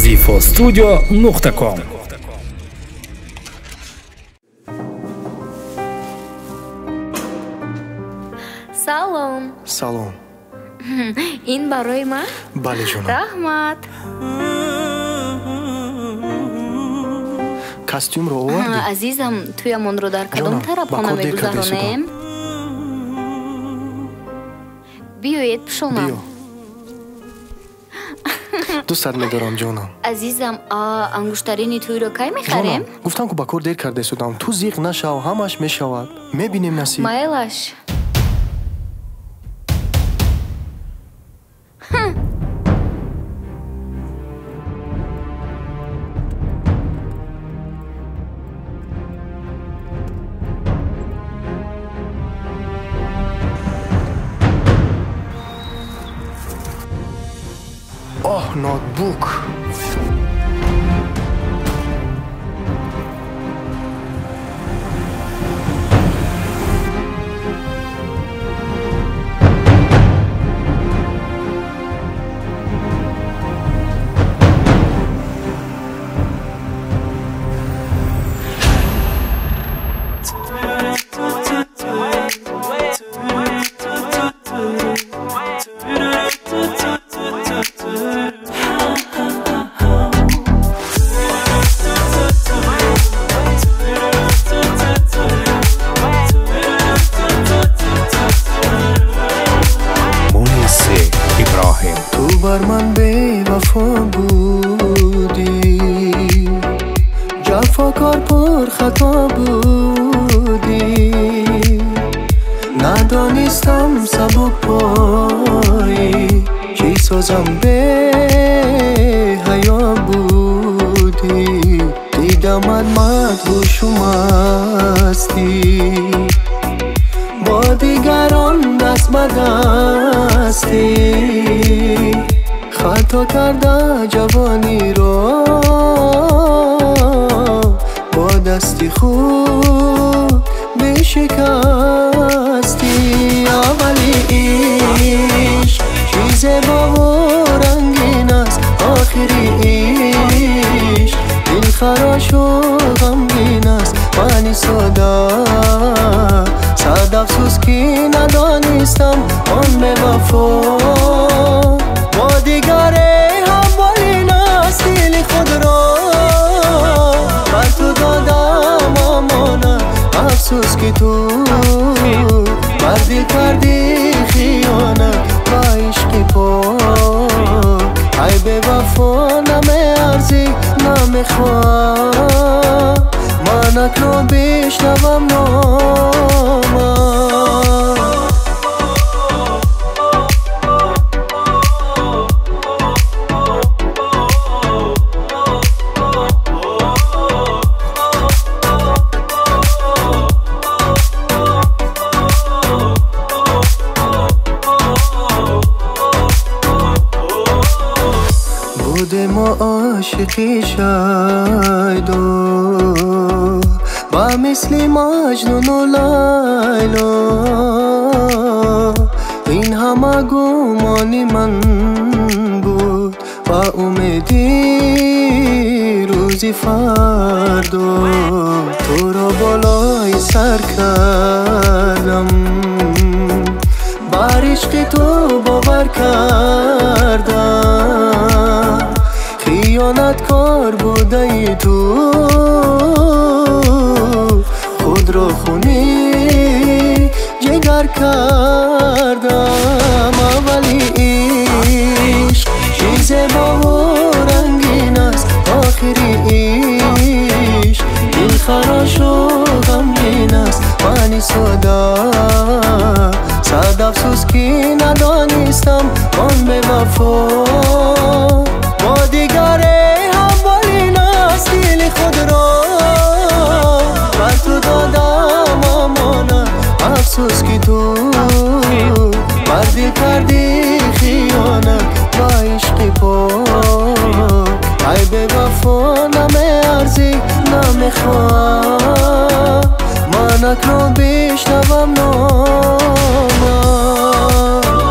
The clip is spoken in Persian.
vifostudio.com. Салом. Салом. Ин барои ман? Бале ҷонам. Раҳмат. Костюмро овардӣ? Азизам, туям онро дар кадом тараф хона мегузаронем? Биёед пушонам. Биё. Дӯстат медорам ҷонам. Азизам, ангуштарини туиро кай мехарем? Ҷонам, гуфтам ку ба кор дер карда истодам. Ту зиқ нашав, ҳамаш мешавад. Мебинем насиб. Майлаш. Оҳ, ноутбук. بر من بی‌وفا بودی، جفاکار پر خطا بودی، ندانستم سبک پایی چی سازم به حیا بودی، دیدمت مدهوش و مستی، با دیگران دست به دستی، خطا کرده جوانی را با دستی خود بشکستی. اولی عشق چیز با و رنگین است، آخری عشق دلخراش و غمگین است. من ساده صد افسوس که ندانستم آن به وفا با دیگر همواری است. دل خود را بر تو دادم امانت، افسوس که تو بر دل کردی خیانت. با عشق پاک ای به وفا نمیارزی نمیخواه، من اکنون بشنوم نامت. بودیم عاشقی شیدا و مثل مجنون و لیلا، این همه گمانی من بود و امیدی روزی فردا. تو را بالای سر کردم، بر عشق تو باور کردم، خیانتکار بوده ای تو، خود را خونی جگر کردم. اولی عشق چیز با و رنگین است، آخری عشق دلخراش و غمگین است. من ساده صد افسوس که ندانستم آن به وفا با دیگر همواری است. دل خود را بر تو دادم امانت، افسوس که تو بر دل کردی خیانت. با عشق پاک ای به وفا نمیارزی نمیخواه، من اکنون بشنوم نامت.